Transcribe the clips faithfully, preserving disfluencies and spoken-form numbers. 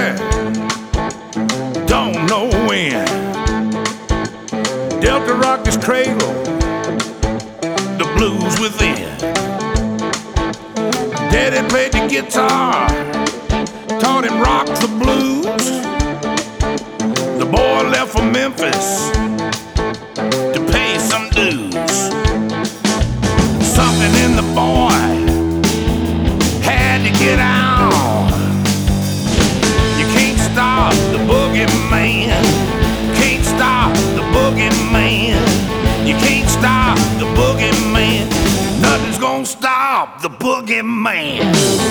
started, don't know when. Delta rocked his cradle, the blues within. Daddy played the guitar, taught him rock the blues. The boy left for Memphis to pay some dues. Something in the boy had to get out. You can't stop the boogeyman. Can't stop the boogeyman. You can't stop the boogeyman. Nothing's gonna stop the boogeyman.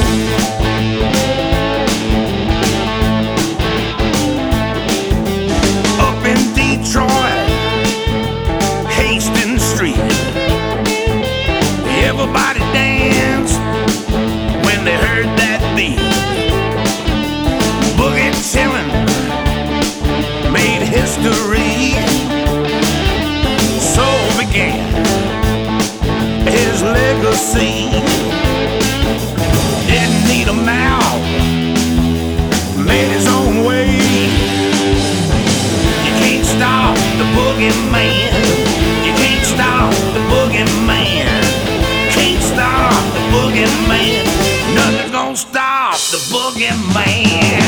Up in Detroit, Hastings Street, everybody danced when they heard that beat. Boogie chillin' made history. So began his legacy. Didn't need a mouth, made his own way. You can't stop the boogeyman. You can't stop the boogeyman. Can't stop the boogeyman. Nothing's gonna stop the boogeyman.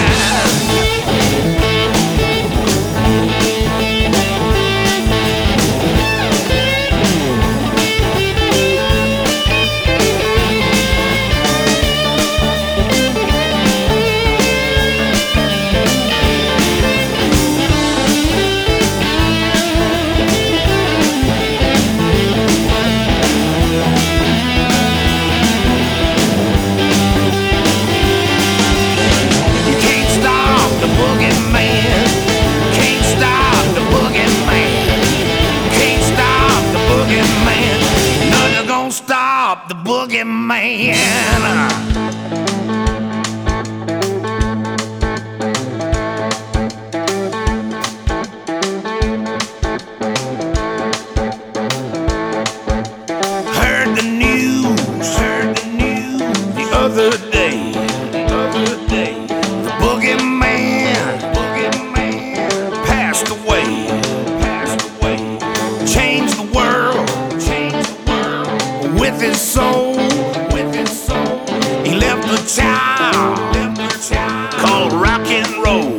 Stop the boogeyman. Heard the news, heard the news the other day, the other day. The boogeyman, boogeyman passed away, passed away. Changed the world, changed the world with his soul, with his soul. He left a child, left a child called rock and roll.